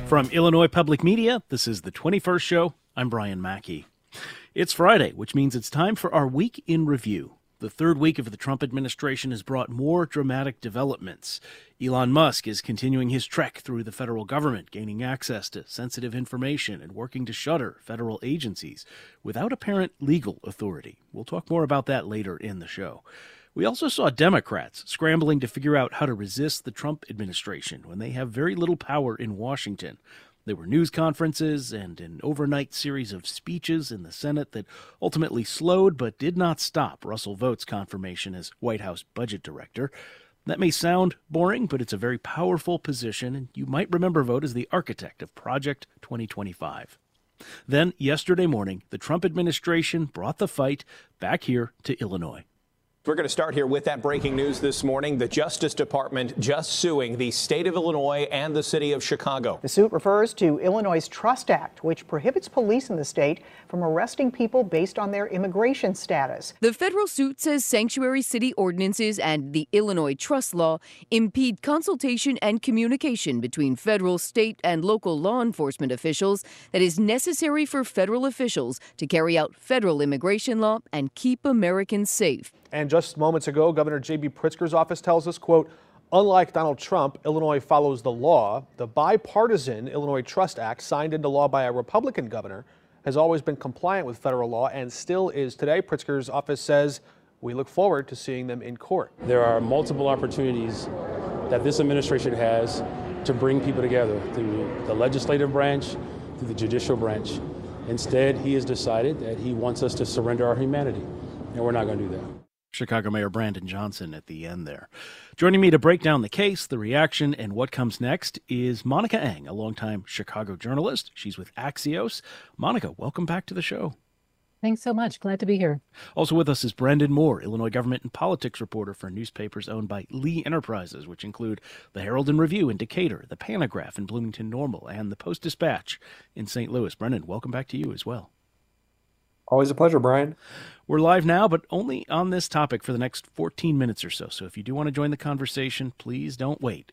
From Illinois Public Media, this is the 21st show. I'm Brian Mackey. It's Friday, which means it's time for our Week in Review. The third week of the Trump administration has brought more dramatic developments. Elon Musk is continuing his trek through the federal government, gaining access to sensitive information and working to shutter federal agencies without apparent legal authority. We'll talk more about that later in the show. We also saw Democrats scrambling to figure out how to resist the Trump administration when they have very little power in Washington. There were news conferences and an overnight series of speeches in the Senate that ultimately slowed but did not stop Russell Vought's confirmation as White House budget director. That may sound boring, but it's a very powerful position, and you might remember Vought as the architect of Project 2025. Then, yesterday morning, the Trump administration brought the fight back here to Illinois. We're going to start here with that breaking news this morning. The Justice Department just suing the state of Illinois and the city of Chicago. The suit refers to Illinois' Trust Act, which prohibits police in the state from arresting people based on their immigration status. The federal suit says sanctuary city ordinances and the Illinois trust law impede consultation and communication between federal, state, and local law enforcement officials that is necessary for federal officials to carry out federal immigration law and keep Americans safe. And just moments ago, Governor J.B. Pritzker's office tells us, quote, unlike Donald Trump, Illinois follows the law. The bipartisan Illinois Trust Act, signed into law by a Republican governor, has always been compliant with federal law and still is today. Pritzker's office says we look forward to seeing them in court. There are multiple opportunities that this administration has to bring people together through the legislative branch, through the judicial branch. Instead, he has decided that he wants us to surrender our humanity, and we're not going to do that. Chicago Mayor Brandon Johnson at the end there. Joining me to break down the case, the reaction, and what comes next is Monica Eng, a longtime Chicago journalist. She's with Axios. Monica, welcome back to the show. Thanks so much. Glad to be here. Also with us is Brendan Moore, Illinois government and politics reporter for newspapers owned by Lee Enterprises, which include the Herald and Review in Decatur, the Panagraph in Bloomington Normal, and the Post-Dispatch in St. Louis. Brendan, welcome back to you as well. Always a pleasure, Brian. We're live now, but only on this topic for the next 14 minutes or so. So if you do want to join the conversation, please don't wait.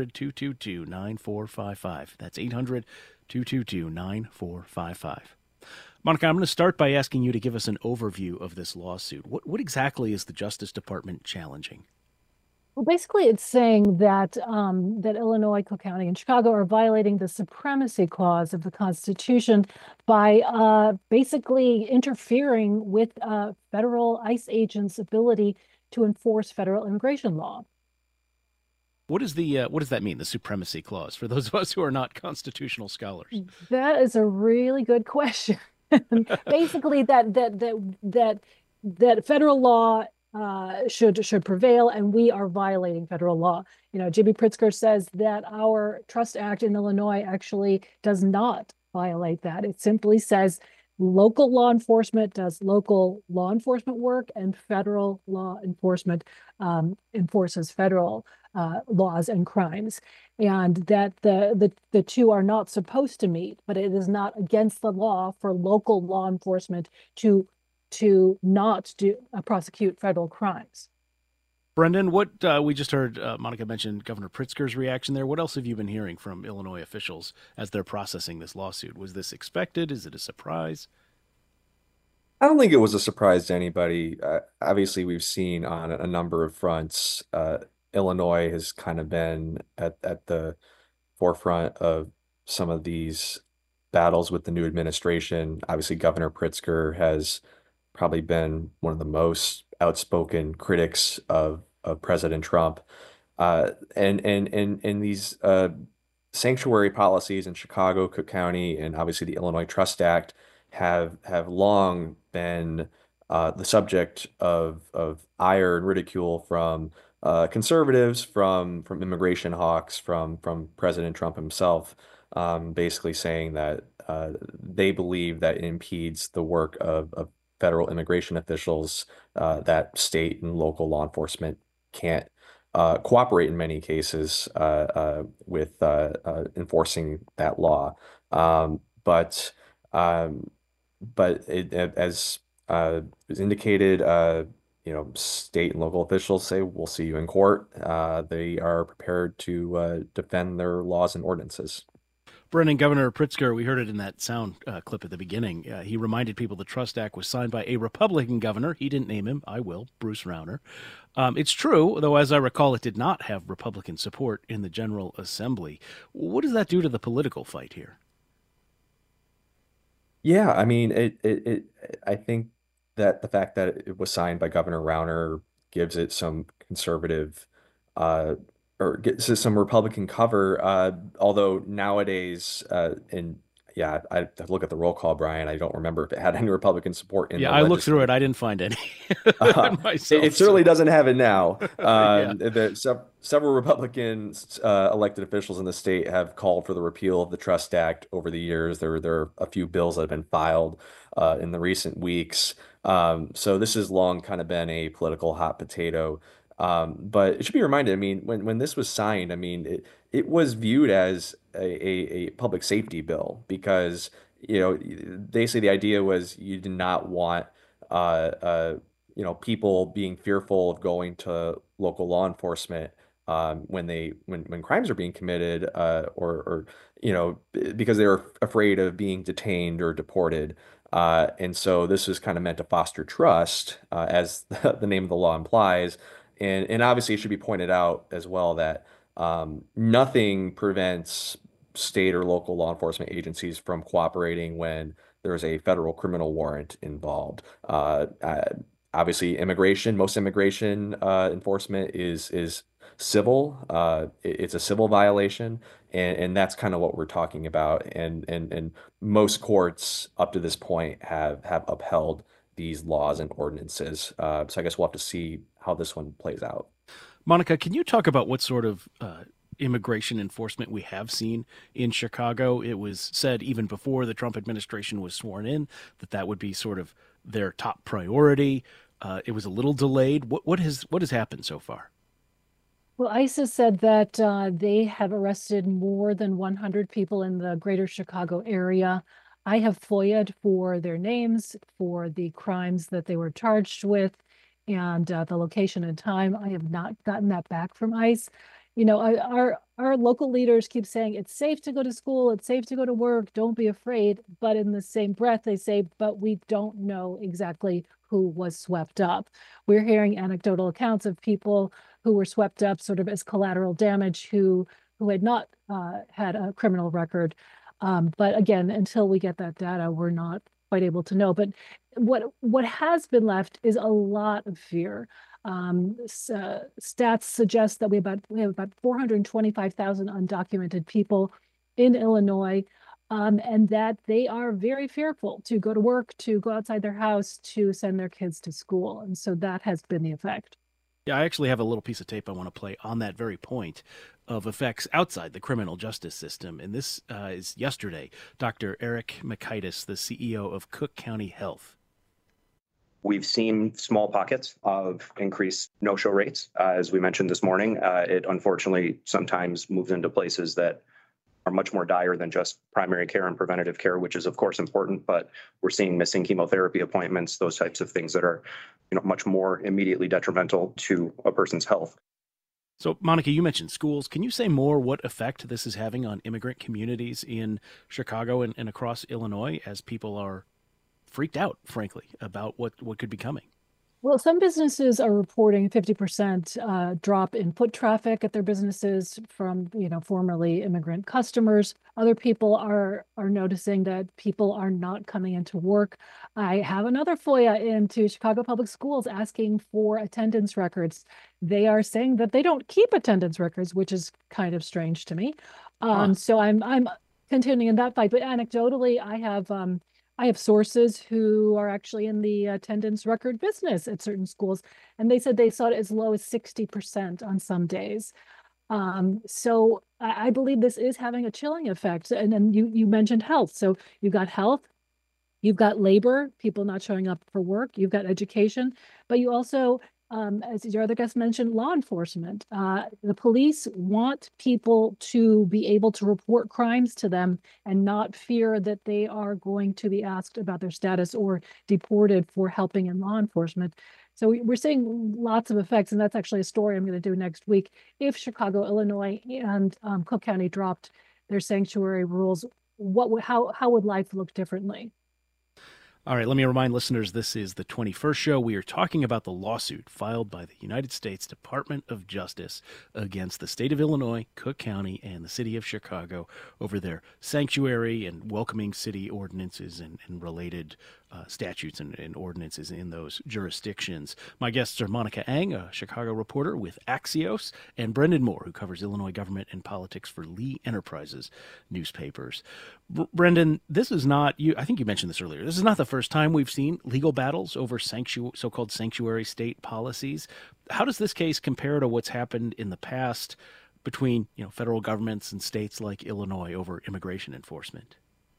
800-222-9455. That's 800-222-9455. Monica, I'm going to start by asking you to give us an overview of this lawsuit. What exactly is the Justice Department challenging? Well, basically, it's saying that that Illinois, Cook County, and Chicago are violating the supremacy clause of the Constitution by basically interfering with federal ICE agents' ability to enforce federal immigration law. What does that mean, the supremacy clause, for those of us who are not constitutional scholars? That is a really good question. Basically, that federal law should prevail, and we are violating federal law. You know, J.B. Pritzker says that our Trust Act in Illinois actually does not violate that. It simply says local law enforcement does local law enforcement work, and federal law enforcement enforces federal laws and crimes, and that the two are not supposed to meet. But it is not against the law for local law enforcement to not prosecute federal crimes. Brendan, what we just heard Monica mention Governor Pritzker's reaction there. What else have you been hearing from Illinois officials as they're processing this lawsuit? Was this expected? Is it a surprise? I don't think it was a surprise to anybody. Obviously, we've seen on a number of fronts, Illinois has kind of been at the forefront of some of these battles with the new administration. Obviously, Governor Pritzker has probably been one of the most outspoken critics of President Trump. And these sanctuary policies in Chicago, Cook County, and obviously the Illinois Trust Act have long been the subject of ire and ridicule from conservatives, from immigration hawks, from President Trump himself, basically saying that they believe that it impedes the work of federal immigration officials, that state and local law enforcement can't cooperate in many cases with enforcing that law. But as is indicated, state and local officials say, we'll see you in court. They are prepared to defend their laws and ordinances. Brennan, Governor Pritzker, we heard it in that sound clip at the beginning. He reminded people the Trust Act was signed by a Republican governor. He didn't name him. I will, Bruce Rauner. It's true, though, as I recall, it did not have Republican support in the General Assembly. What does that do to the political fight here? Yeah, I mean, I think that the fact that it was signed by Governor Rauner gives it some conservative, uh, or gets it some Republican cover. Although nowadays, and yeah, I have to look at the roll call, Brian. I don't remember if it had any Republican support in Yeah, the I looked through it. legislature. I didn't find any It, myself. it certainly doesn't have it now. Yeah. Several Republican elected officials in the state have called for the repeal of the Trust Act over the years. There are a few bills that have been filed in the recent weeks. So this has long kind of been a political hot potato. But it should be reminded, I mean, when this was signed, I mean, it was viewed as a public safety bill because, basically the idea was you did not want uh, uh, people being fearful of going to local law enforcement when crimes are being committed, or because they were afraid of being detained or deported. And so this was kind of meant to foster trust, as the name of the law implies. And obviously, it should be pointed out as well that nothing prevents state or local law enforcement agencies from cooperating when there's a federal criminal warrant involved. Obviously, most immigration enforcement is civil. It's a civil violation, and that's kind of what we're talking about. And most courts up to this point have upheld these laws and ordinances. So I guess we'll have to see how this one plays out. Monica, can you talk about what sort of immigration enforcement we have seen in Chicago? It was said even before the Trump administration was sworn in that would be sort of their top priority. It was a little delayed. What has happened so far? Well, ICE has said that they have arrested more than 100 people in the greater Chicago area. I have FOIA'd for their names, for the crimes that they were charged with, and the location and time. I have not gotten that back from ICE. Our local leaders keep saying it's safe to go to school, it's safe to go to work, don't be afraid. But in the same breath, they say, but we don't know exactly who was swept up. We're hearing anecdotal accounts of people who were swept up sort of as collateral damage who had not had a criminal record. But again, until we get that data, we're not quite able to know. But what has been left is a lot of fear. Stats suggest that we have about 425,000 undocumented people in Illinois, and that they are very fearful to go to work, to go outside their house, to send their kids to school. And so that has been the effect. Yeah, I actually have a little piece of tape I want to play on that very point of effects outside the criminal justice system. And this is yesterday. Dr. Eric Makaitis, the CEO of Cook County Health. We've seen small pockets of increased no-show rates. As we mentioned this morning, it unfortunately sometimes moves into places that are much more dire than just primary care and preventative care, which is of course important, but we're seeing missing chemotherapy appointments, those types of things that are, much more immediately detrimental to a person's health. So, Monica, you mentioned schools. Can you say more what effect this is having on immigrant communities in Chicago and across Illinois as people are freaked out, frankly, about what could be coming? Well, some businesses are reporting 50% drop in foot traffic at their businesses from, formerly immigrant customers. Other people are noticing that people are not coming into work. I have another FOIA into Chicago Public Schools asking for attendance records. They are saying that they don't keep attendance records, which is kind of strange to me. So I'm continuing in that fight. But anecdotally, I have sources who are actually in the attendance record business at certain schools, and they said they saw it as low as 60% on some days. So I believe this is having a chilling effect. And then you mentioned health. So you've got health, you've got labor, people not showing up for work, you've got education, but you also, as your other guest mentioned, law enforcement. The police want people to be able to report crimes to them and not fear that they are going to be asked about their status or deported for helping in law enforcement. So we're seeing lots of effects, and that's actually a story I'm going to do next week. If Chicago, Illinois, and Cook County dropped their sanctuary rules, how would life look differently? All right, let me remind listeners this is the 21st show. We are talking about the lawsuit filed by the United States Department of Justice against the state of Illinois, Cook County, and the city of Chicago over their sanctuary and welcoming city ordinances and related statutes and ordinances in those jurisdictions. My guests are Monica Eng, a Chicago reporter with Axios, and Brendan Moore, who covers Illinois government and politics for Lee Enterprises newspapers. Brendan, this is not, I think you mentioned this earlier, this is not the first time we've seen legal battles over so-called sanctuary state policies. How does this case compare to what's happened in the past between federal governments and states like Illinois over immigration enforcement?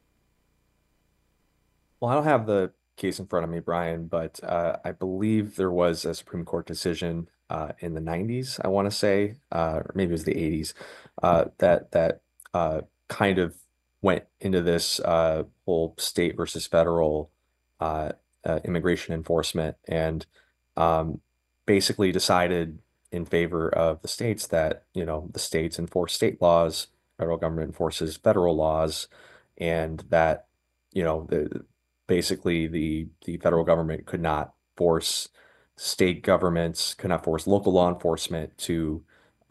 Well, I don't have the case in front of me, Brian, but I believe there was a Supreme Court decision in the 90s, I want to say, or maybe it was the 80s, that kind of went into this whole state versus federal immigration enforcement, and basically decided in favor of the states that, the states enforce state laws, federal government enforces federal laws, and that, basically the federal government could not force state governments, could not force local law enforcement to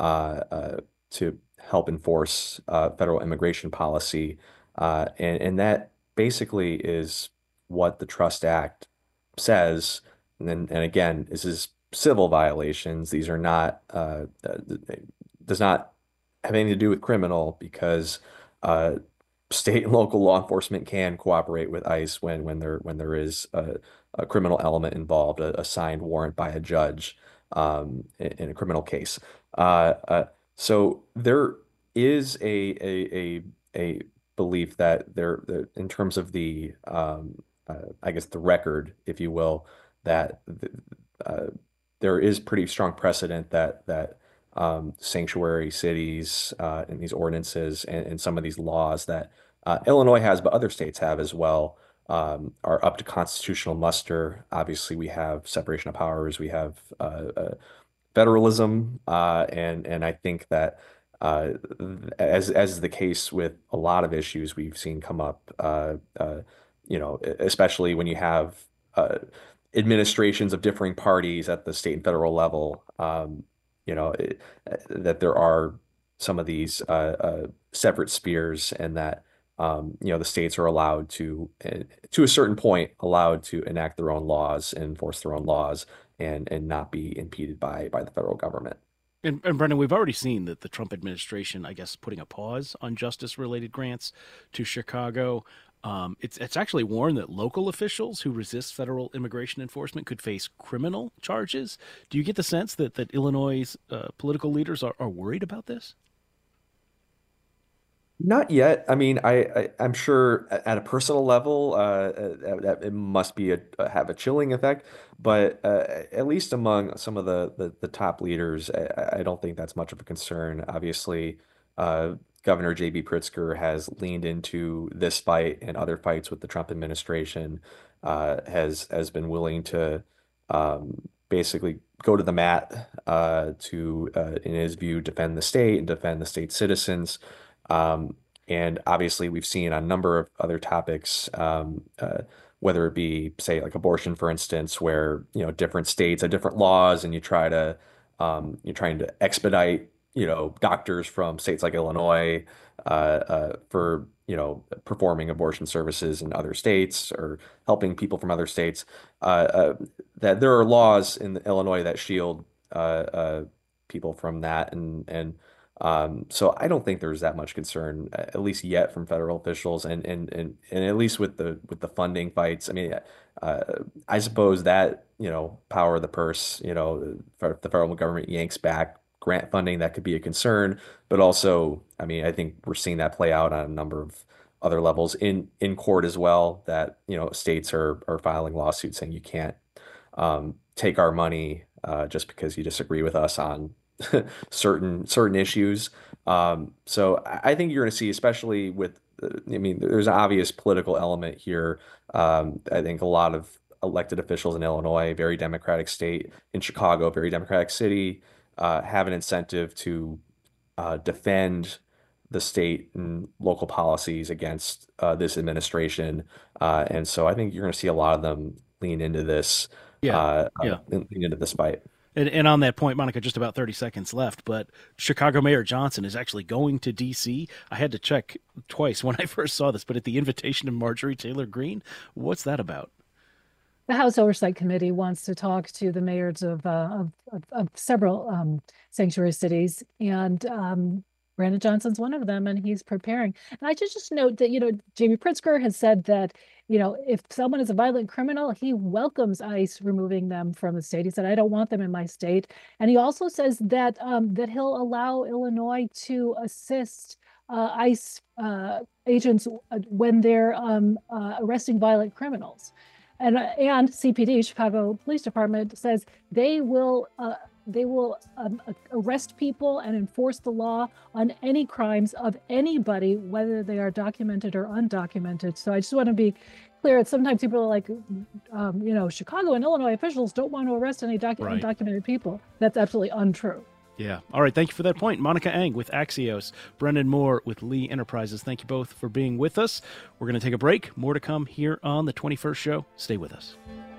help enforce federal immigration policy. And that basically is what the Trust Act says. And again, this is civil violations. These are not, does not have anything to do with criminal, because state and local law enforcement can cooperate with ICE when there is a criminal element involved, a signed warrant by a judge in a criminal case. So there is a belief that in terms of the I guess the record, if you will, that there is pretty strong precedent that sanctuary cities and these ordinances and some of these laws that Illinois has, but other states have as well, are up to constitutional muster. Obviously, we have separation of powers, we have federalism, and I think that as is the case with a lot of issues we've seen come up, especially when you have administrations of differing parties at the state and federal level, that there are some of these separate spheres, and that the states are allowed to a certain point, allowed to enact their own laws and enforce their own laws, and not be impeded by the federal government. And Brendan, we've already seen that the Trump administration, I guess, putting a pause on justice-related grants to Chicago. It's actually warned that local officials who resist federal immigration enforcement could face criminal charges. Do you get the sense that Illinois' political leaders are worried about this? Not yet. I mean, I'm sure at a personal level, that it must be have a chilling effect, but at least among some of the top leaders, I don't think that's much of a concern. Obviously, Governor J.B. Pritzker has leaned into this fight and other fights with the Trump administration, has been willing to basically go to the mat to, in his view, defend the state and defend the state's citizens. And obviously, we've seen on a number of other topics, whether it be, say, like abortion, for instance, where different states have different laws, and you're trying to expedite doctors from states like Illinois for performing abortion services in other states, or helping people from other states. That there are laws in Illinois that shield people from that, and so I don't think there's that much concern, at least yet, from federal officials, and at least with the funding fights. I mean, I suppose that power of the purse, the federal government yanks back grant funding, that could be a concern. But also, I mean, I think we're seeing that play out on a number of other levels in court as well. That states are filing lawsuits saying you can't take our money just because you disagree with us on certain issues. So I think you're going to see, especially with, I mean, there's an obvious political element here. I think a lot of elected officials in Illinois, very Democratic state, in Chicago, very Democratic city, have an incentive to defend the state and local policies against this administration. And so I think you're going to see a lot of them lean into this, lean into this fight. And on that point, Monica, just about 30 seconds left, but Chicago Mayor Johnson is actually going to D.C. I had to check twice when I first saw this, but at the invitation of Marjorie Taylor Greene, what's that about? The House Oversight Committee wants to talk to the mayors of several sanctuary cities, and Brandon Johnson's one of them, and he's preparing. And I just note that, J.B. Pritzker has said that, if someone is a violent criminal, he welcomes ICE removing them from the state. He said, I don't want them in my state. And he also says that that he'll allow Illinois to assist ICE agents when they're arresting violent criminals. And CPD, Chicago Police Department, says they will arrest people and enforce the law on any crimes of anybody, whether they are documented or undocumented. So I just want to be clear that sometimes people are like, Chicago and Illinois officials don't want to arrest any undocumented people. That's absolutely untrue. Yeah. All right. Thank you for that point. Monica Eng with Axios, Brendan Moore with Lee Enterprises. Thank you both for being with us. We're going to take a break. More to come here on the 21st Show. Stay with us.